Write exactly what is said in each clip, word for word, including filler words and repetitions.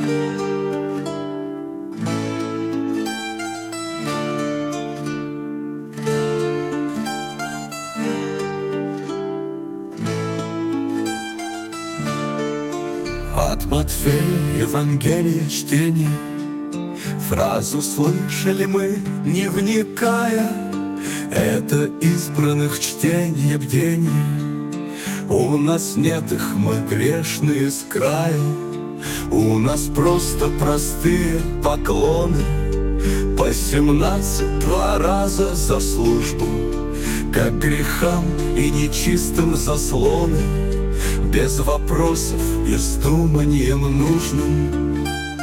От Матфея Евангелие чтение. Фразу слышали мы, не вникая, это избранных чтение бдений. У нас нет их, мы грешные с краю. У нас просто простые поклоны, по семнадцать два раза за службу, как грехам и нечистым заслоны, без вопросов и с думанием нужным.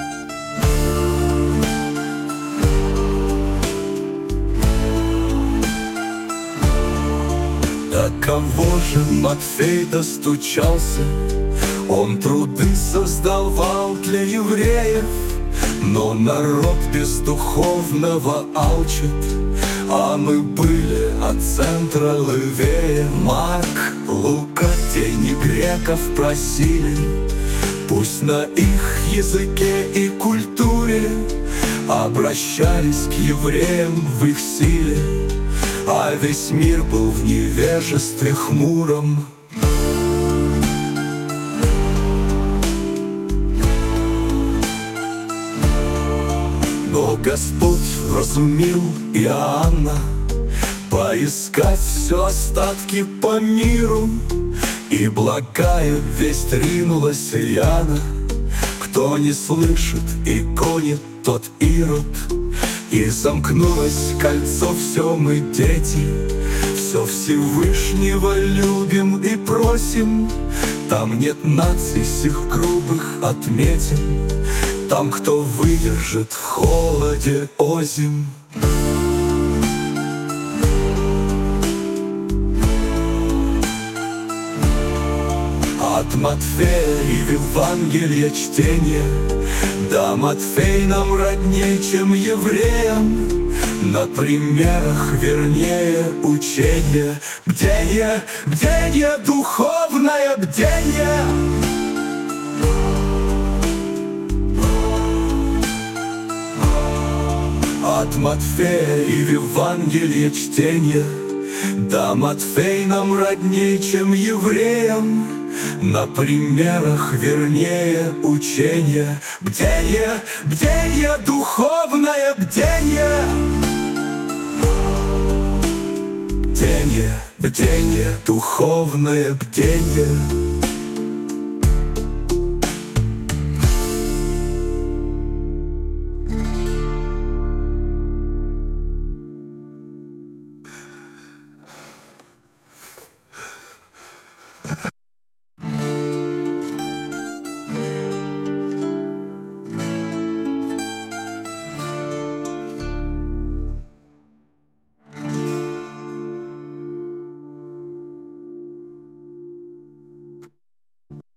До кого же Матфей достучался? Он труды создавал для евреев, но народ без духовного алчит. А мы были от центра левее. Марк, Лука, тени греков просили, пусть на их языке и культуре обращались к евреям в их силе, а весь мир был в невежестве хмуром. Но Господь вразумил Иоанна поискать все остатки по миру, и благая весть ринулась рьяно. Кто не слышит и гонит, тот Ирод. И замкнулось кольцо, все мы дети, все Всевышнего любим и просим. Там нет наций сих грубых отметин, там кто выдержит в холоде озим. От Матфея и в Евангелие чтение. Да, Матфей нам родней, чем евреям, на примерах вернее учение. Бдение, бдение, духовное бдение. От Матфея и в Евангелие чтение. Да, Матфей нам родней, чем евреям, на примерах вернее учение. Бдение, бдение, духовное бдение. Бдение, бдение, духовное бдение.